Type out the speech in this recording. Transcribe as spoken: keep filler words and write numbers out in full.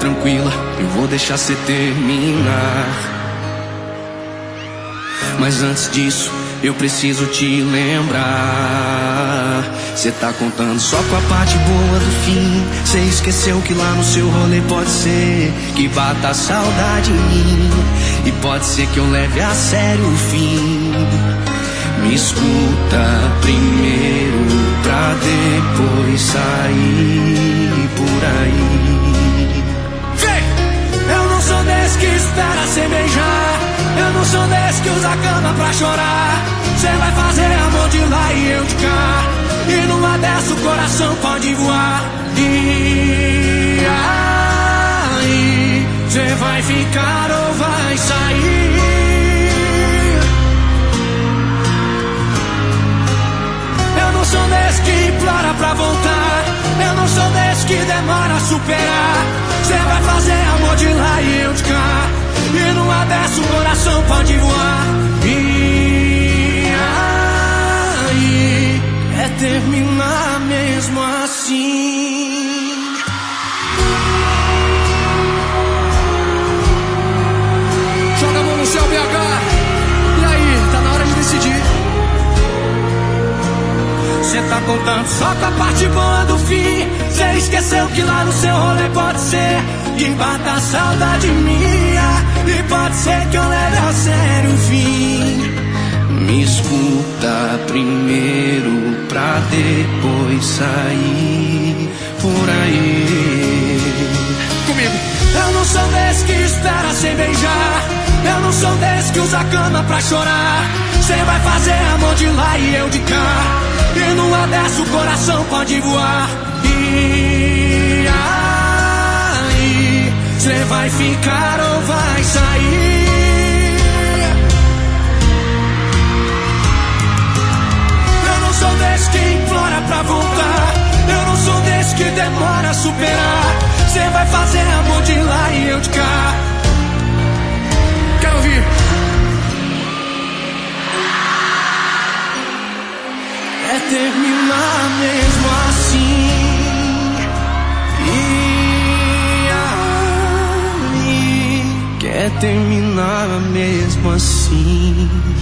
tranquila, eu vou deixar cê terminar. Mas antes disso, eu preciso te lembrar. Cê tá contando só com a parte boa do fim. Cê esqueceu que lá no seu rolê pode ser que bata a saudade em mim. E pode ser que eu leve a sério o fim. Me escuta primeiro pra depois sair por aí. Vem! Eu não sou desse que espera cê beijar. Eu não sou desse que usa a cama pra chorar. Cê vai fazer amor de lá e eu de cá. E numa dessa o coração pode voar. E aí, cê vai ficar ou vai sair? Eu não sou desse que implora pra voltar. Eu não sou desse que demora a superar. Cê vai fazer amor de lá e eu de cá. E numa dessa o coração pode voar. E aí, é terminar mesmo assim. Joga a mão no céu, B H. E aí, tá na hora de decidir. Cê tá contando só com a parte boa do fim. Cê esqueceu que lá no seu rolê pode ser que bata a saudade minha. E pode ser que eu leve a sério o fim. Me escuta primeiro pra depois sair por aí. Comigo. Eu não sou desse que espera sem beijar. Eu não sou desse que usa a cama pra chorar. Cê vai fazer amor de lá e eu de cá. E numa dessa o coração pode voar. E aí, cê vai ficar ou vai sair? Eu não sou desse que implora pra voltar. Eu não sou desse que demora a superar. Cê vai fazer amor de lá e eu de cá. Quero ouvir. É terminar mesmo assim. E aí, quer terminar mesmo assim.